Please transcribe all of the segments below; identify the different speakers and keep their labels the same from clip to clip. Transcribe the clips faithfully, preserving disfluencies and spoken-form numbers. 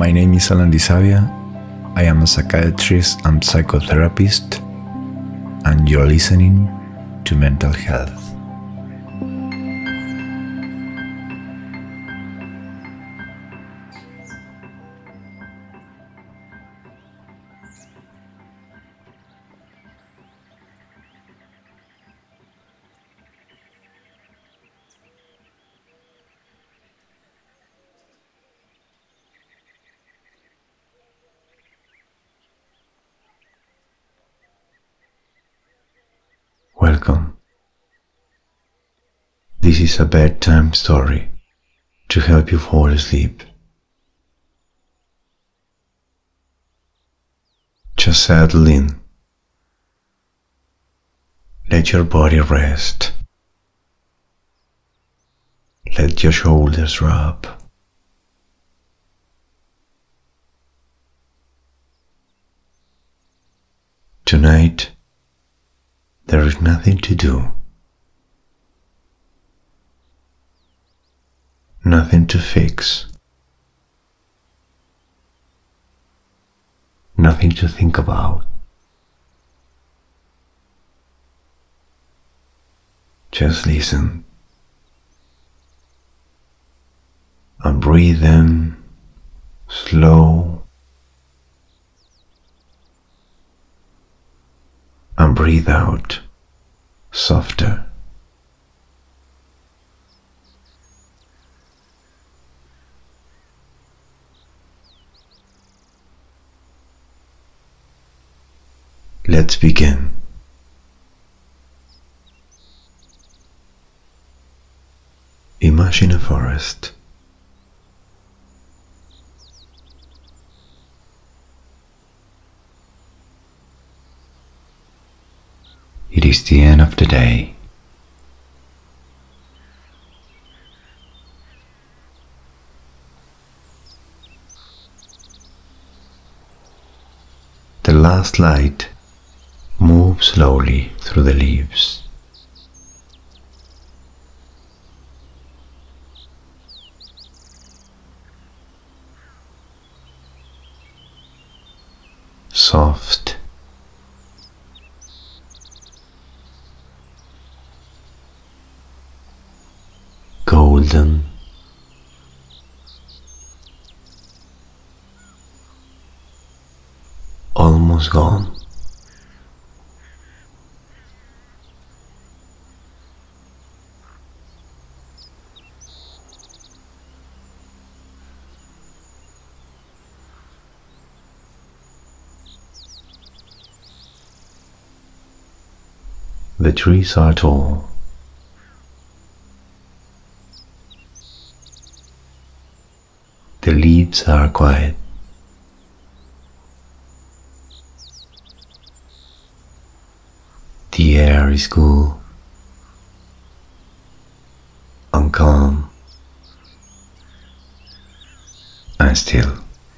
Speaker 1: My name is Alan Disavia. I am a psychiatrist and psychotherapist, and you're listening to Mental Health. Welcome. This is a bedtime story to help you fall asleep. Just settle in. Let your body rest. Let your shoulders drop. Tonight, there is nothing to do, nothing to fix, nothing to think about. Just listen and breathe in slow and breathe out softer. Let's begin. Imagine a forest. It is the end of the day. The last light moves slowly through the leaves. Soft, golden, almost gone. The trees are tall. The leaves are quiet. The air is cool and calm and still.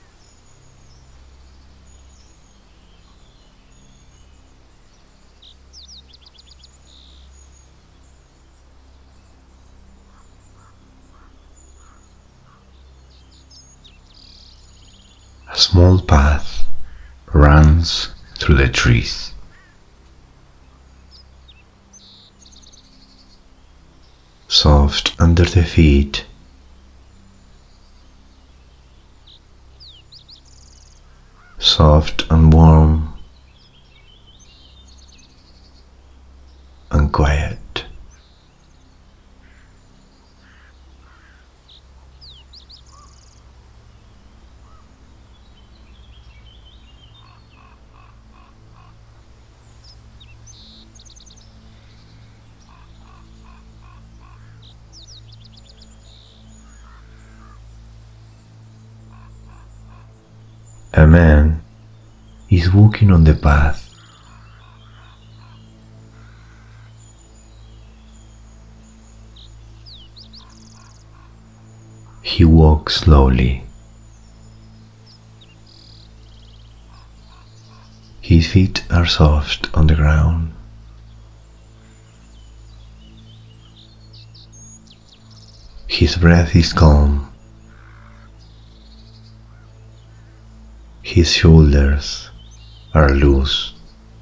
Speaker 1: A small path runs through the trees. Soft under the feet, soft and warm and quiet. A man is walking on the path. He walks slowly. His feet are soft on the ground. His breath is calm.
Speaker 2: His shoulders are loose.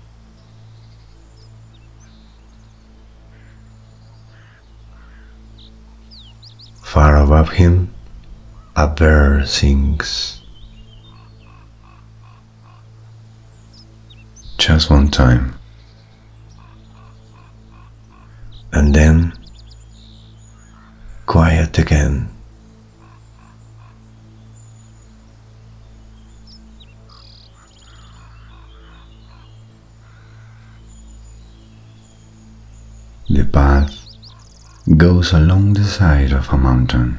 Speaker 2: Far above him, a bird sings. Just one time. And then quiet again. The path goes along the side of a mountain.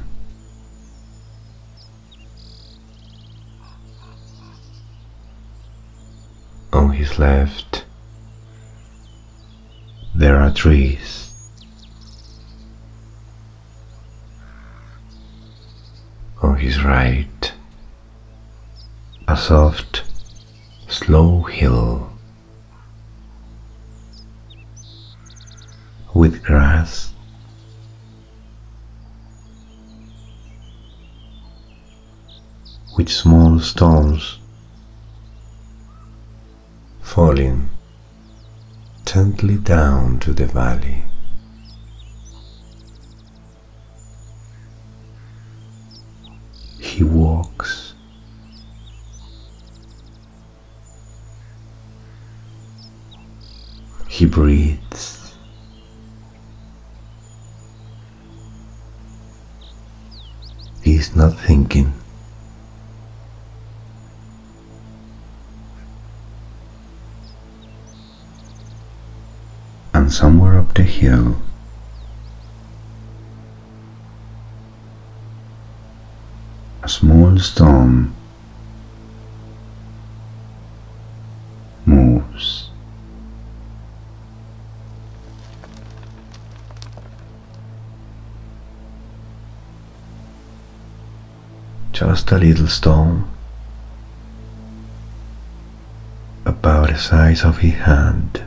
Speaker 2: On his left, there are trees. On his right, a soft, slow hill with grass, with small stones falling gently down to the valley. He walks. He breathes. He is not thinking. And somewhere up the hill, a small stone moves. Just a little stone, about the size of his hand.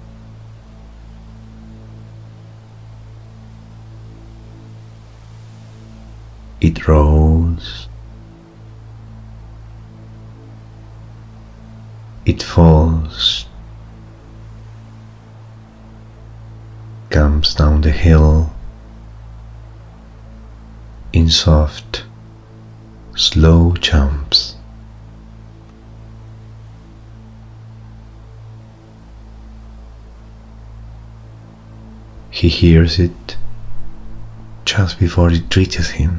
Speaker 2: It rolls. It falls. Comes down the hill in soft, slow jumps. He hears it just before it reaches him.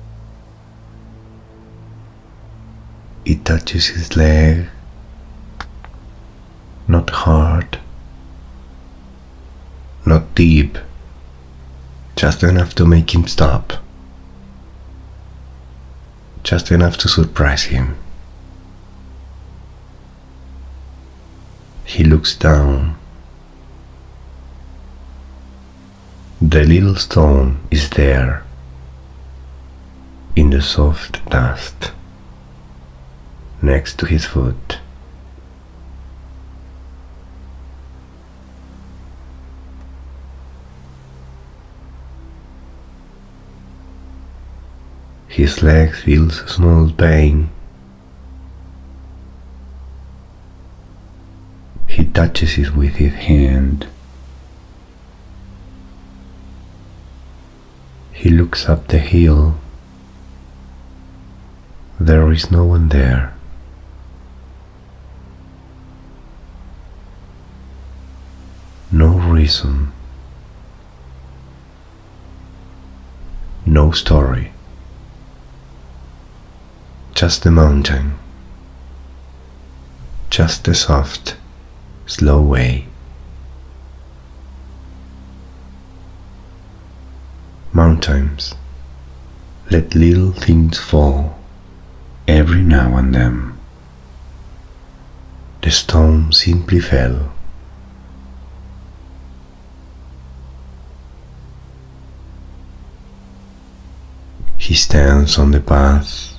Speaker 2: It touches his leg, not hard, not deep, just enough to make him stop, just enough to surprise him. He looks down. The little stone is there, in the soft dust, next to his foot. His leg feels a small pain. He touches it with his hand. He looks up the hill. There is no one there. No reason. No story. Just the mountain. Just the soft, slow way. Mountains let little things fall every now and then. The stone simply fell. He stands on the path.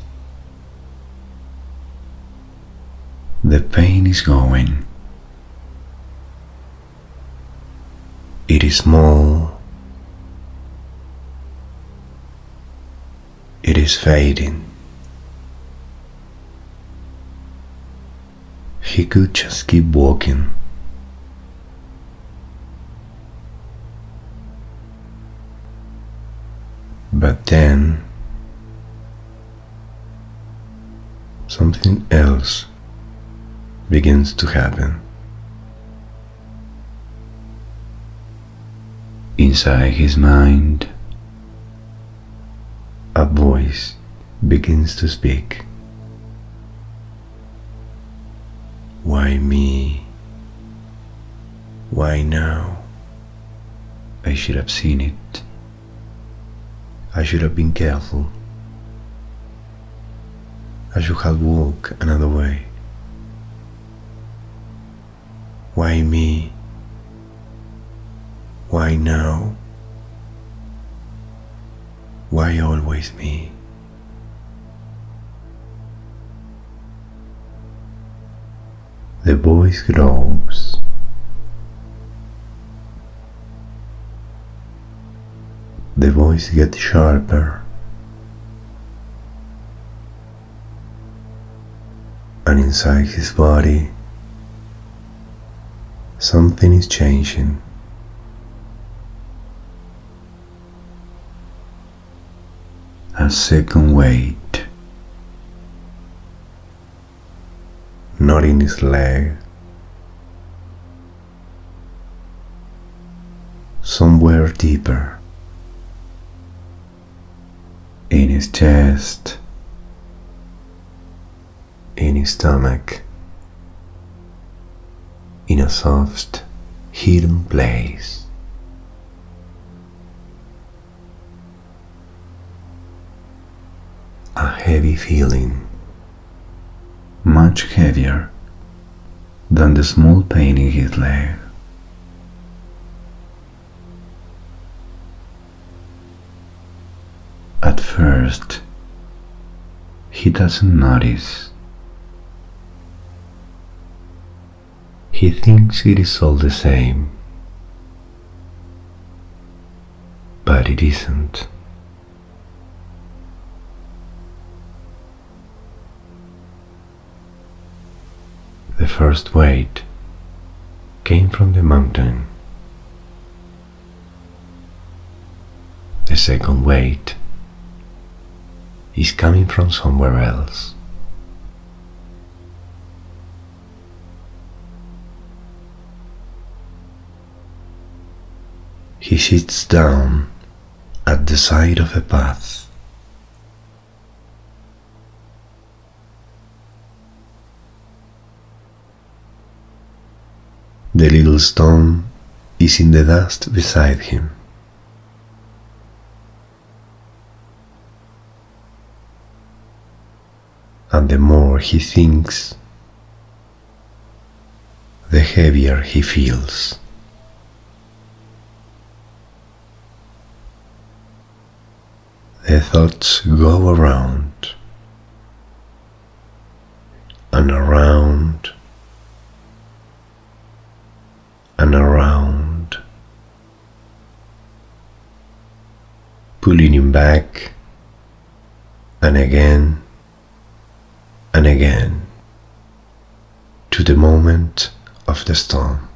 Speaker 2: The pain is going. It is small. It is fading. he could just keep walking. But then something else begins to happen. Inside his mind, a voice begins to speak. Why me? Why now? I should have seen it. I should have been careful. I should have walked another way. Why me? Why now? Why always me? The voice grows. The voice gets sharper. And inside his body, something is changing. A second weight, not in his leg, somewhere deeper, in his chest, in his stomach, in a soft, hidden place. A heavy feeling, much heavier than the small pain in his leg. At first, he doesn't notice. He thinks it is all the same, but it isn't. The first weight came from the mountain. The second weight is coming from somewhere else. He sits down at the side of a path. The little stone is in the dust beside him. And the more he thinks, the heavier he feels. The thoughts go around and around and around, pulling him back and again and again to the moment of the storm.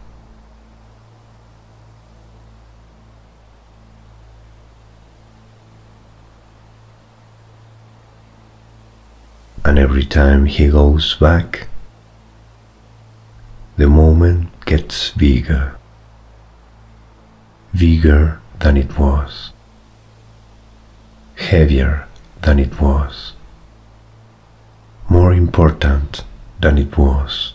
Speaker 2: And every time he goes back, the moment gets bigger, bigger than it was, heavier than it was, more important than it was.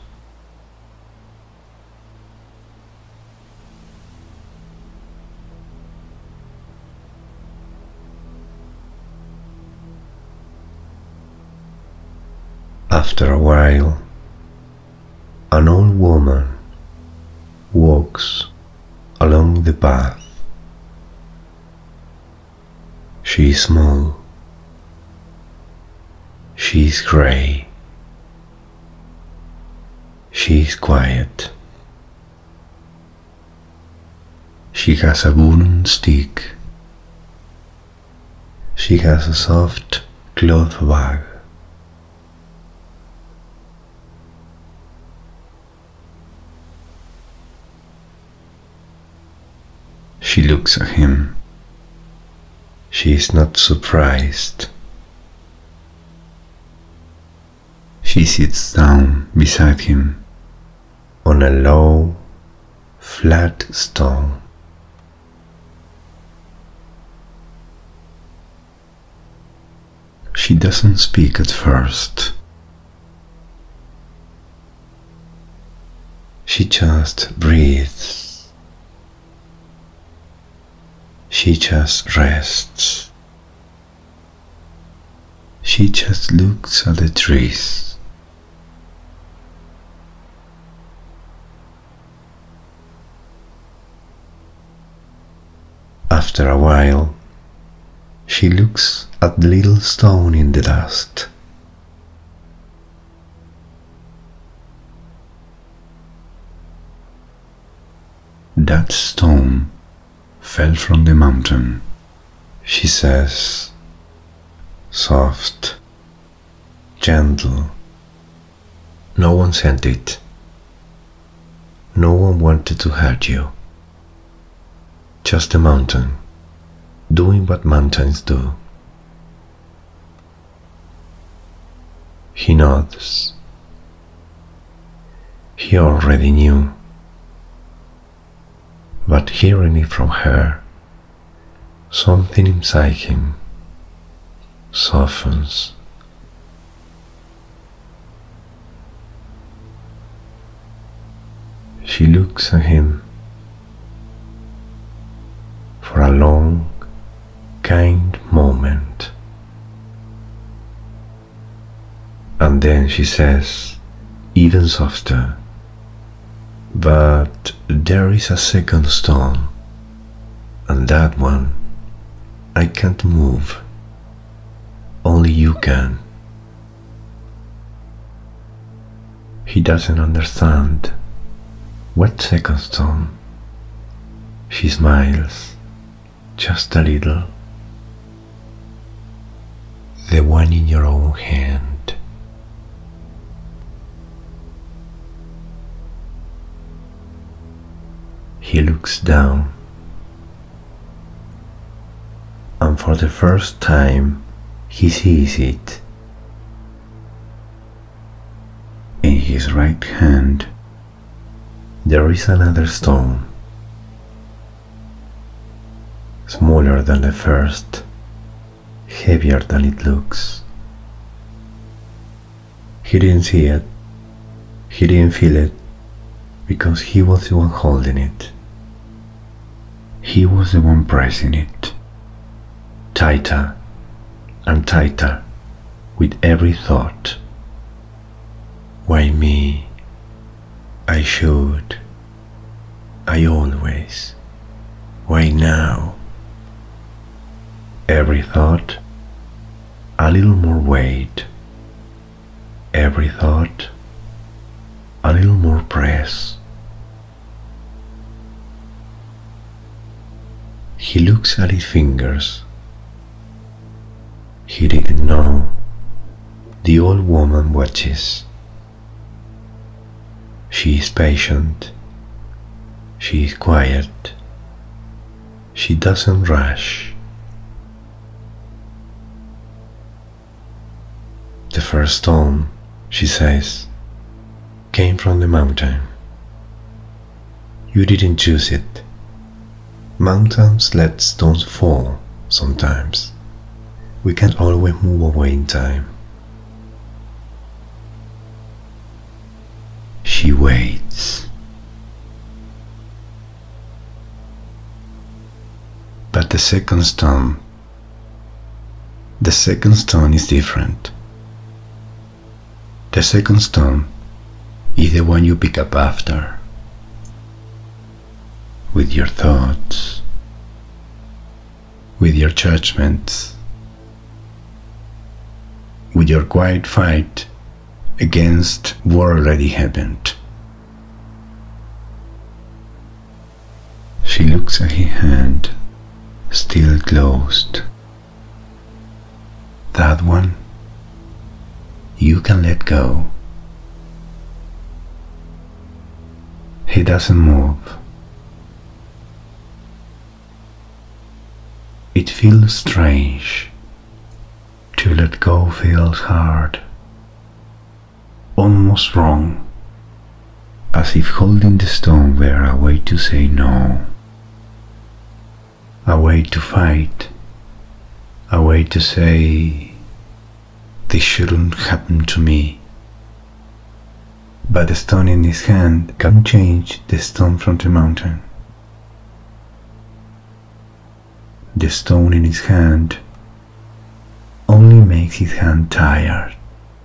Speaker 2: After a while, an old woman walks along the path. She is small. She is gray. She is quiet. She has a wooden stick. She has a soft cloth bag. looks at him. She is not surprised. She sits down beside him on a low, flat stone. She doesn't speak at first. She just breathes. She just rests. She just looks at the trees. After a while, she looks at the little stone in the dust. That stone fell from the mountain, she says, soft, gentle. No one sent it. No one wanted to hurt you. Just a mountain, doing what mountains do. He nods. He already knew. But hearing it from her, something inside him softens. She looks at him for a long, kind moment. And then she says, even softer, but there is a second stone, and that one I can't move. Only you can. He doesn't understand. What second stone? She smiles, just a little. The one in your own hand. He looks down, and for the first time he sees it. In his right hand there is another stone, smaller than the first, heavier than it looks. He didn't see it, he didn't feel it, because he was the one holding it. He was the one pressing it, tighter and tighter with every thought. Why me? I should. I always. Why now? Every thought, a little more weight. Every thought, a little more press. He looks at his fingers. He didn't know. The old woman watches. She is patient. She is quiet. She doesn't rush. The first stone, she says, came from the mountain. You didn't choose it. Mountains let stones fall sometimes. We can't always move away in time. She waits. But the second stone, the second stone is different. The second stone is the one you pick up after, with your thoughts, with your judgments, with your quiet fight against what already happened. She looks at his hand, still closed. That one, you can let go. He doesn't move. It feels strange. To let go feels hard, almost wrong, as if holding the stone were a way to say no, a way to fight, a way to say, this shouldn't happen to me. But the stone in his hand can change the stone from the mountain. The stone in his hand only makes his hand tired,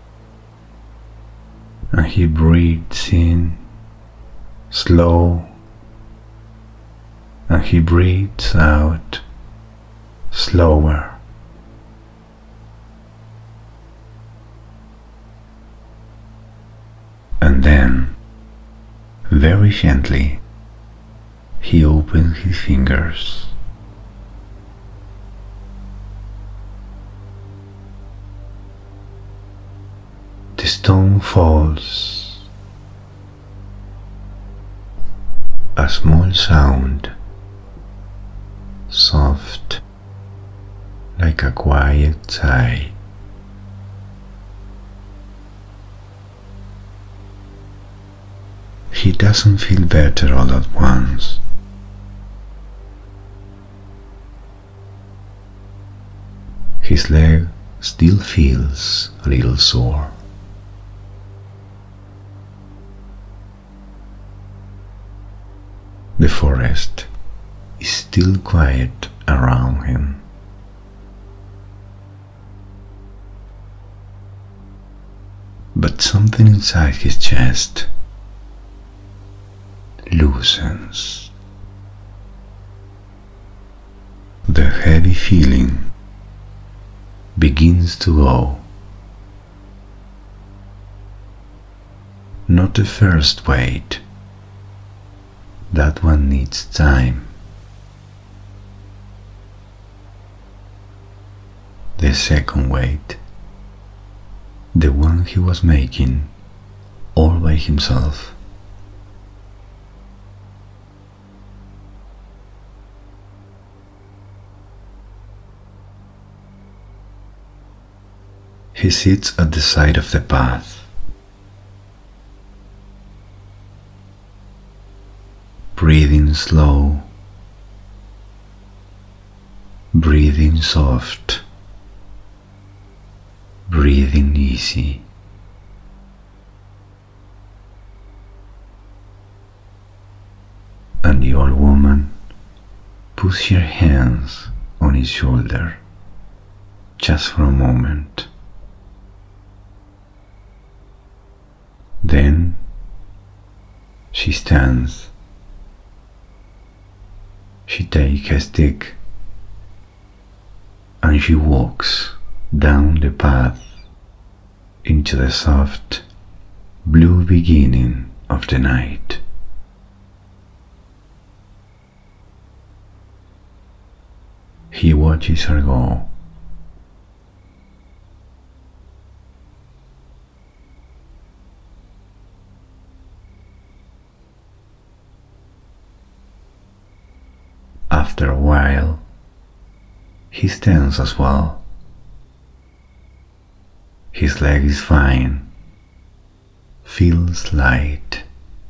Speaker 2: and he breathes in slow, and he breathes out slower. And then, very gently, he opens his fingers. The stone falls. A small sound, soft, like a quiet sigh. He doesn't feel better all at once. His leg still feels a little sore. The forest is still quiet around him. But something inside his chest loosens. The heavy feeling begins to go. Not the first weight. That one needs time. The second weight, the one he was making all by himself. He sits at the side of the path. Breathing slow, breathing soft, breathing easy. And the old woman puts her hands on his shoulder, just for a moment. Then she stands. She takes a stick and she walks down the path into the soft blue beginning of the night. He watches her go. After a while, he stands as well. His leg is fine, feels light.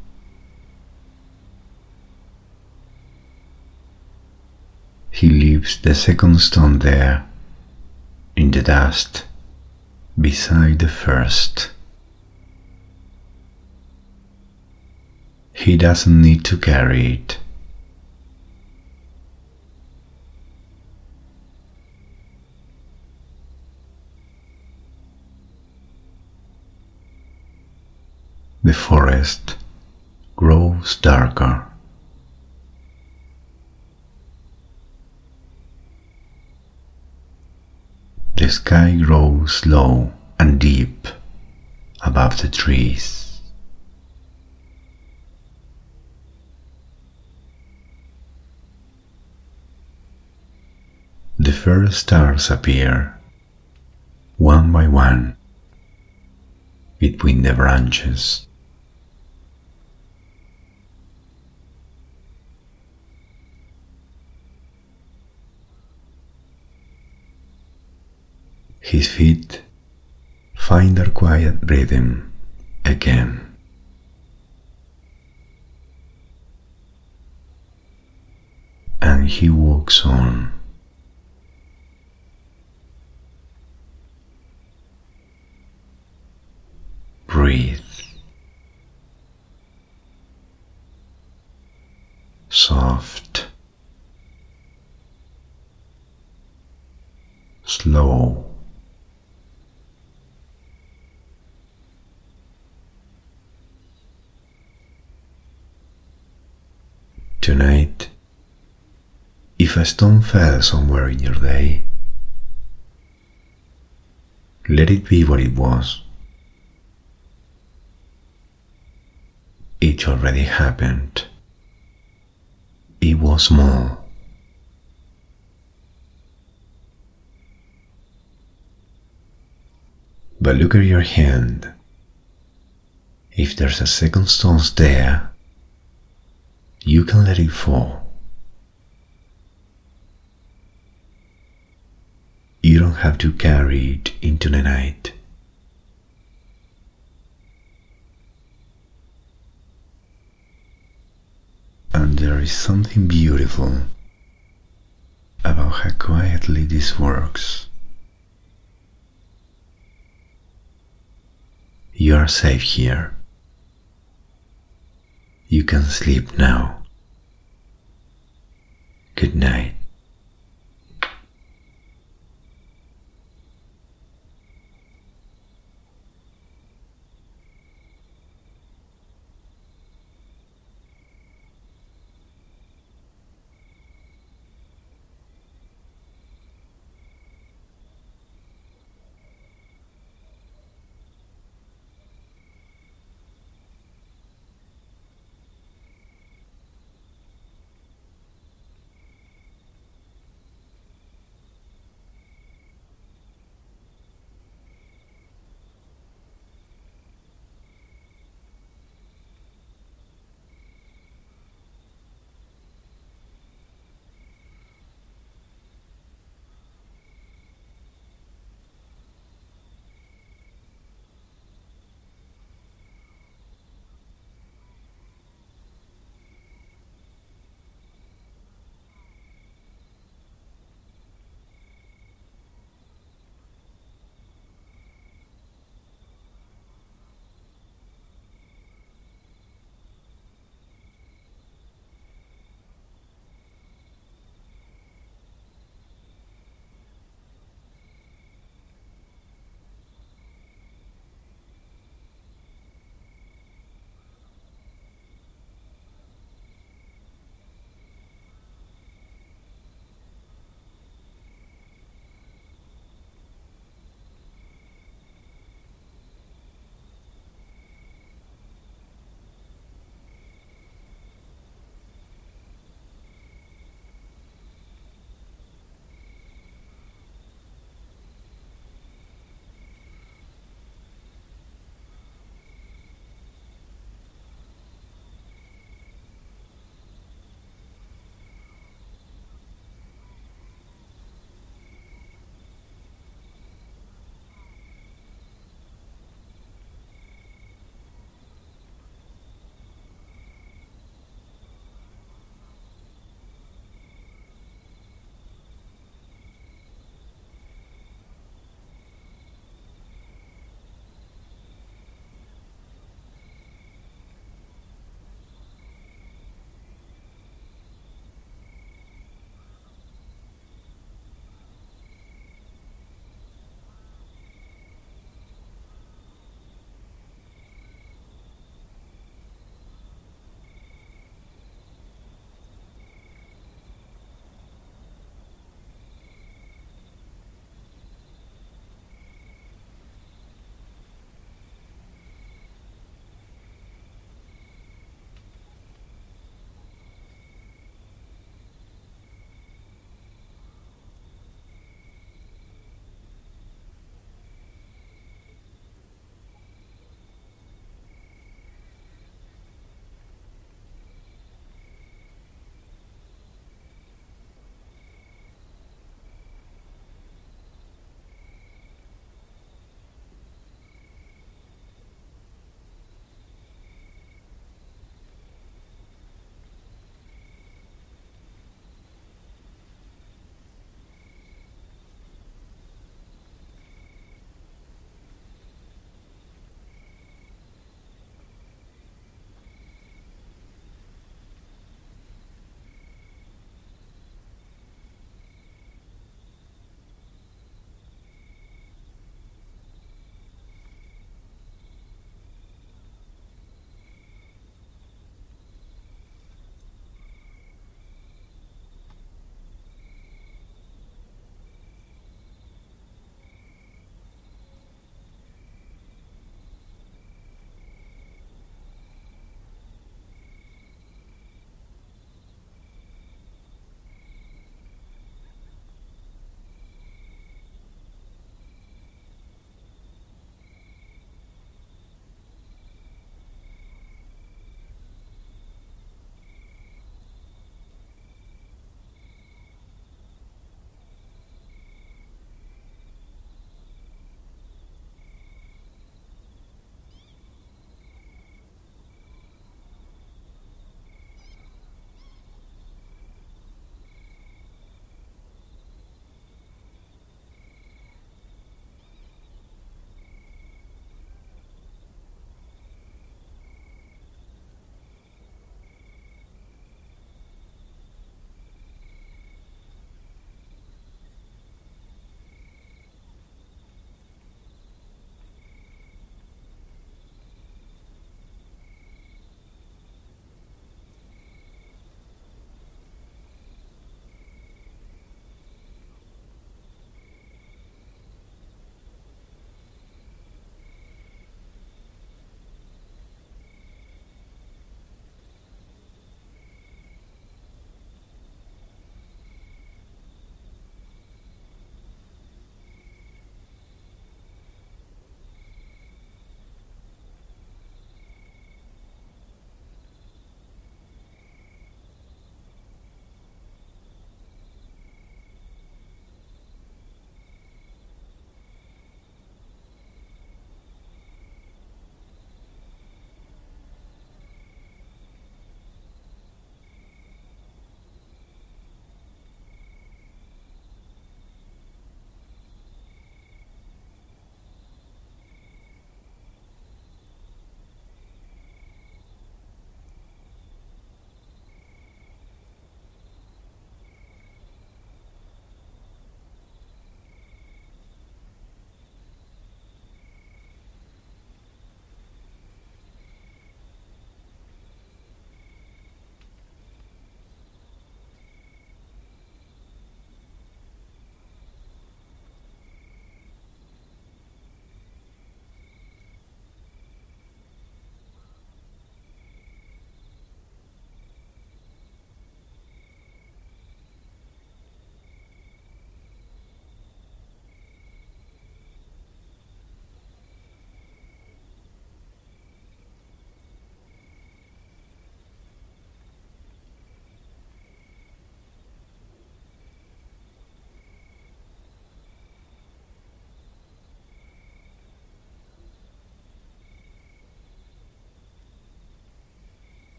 Speaker 2: He leaves the second stone there, in the dust, beside the first. He doesn't need to carry it. The forest grows darker. The sky grows low and deep above the trees. The first stars appear, one by one, between the branches. His feet find their quiet rhythm again. And he walks on. Breathe. Soft. Slow. Tonight, if a stone fell somewhere in your day, let it be what it was. It already happened. It was small. But look at your hand. If there's a second stone there, you can let it fall. You don't have to carry it into the night. And there is something beautiful about how quietly this works. You are safe here. You can sleep now.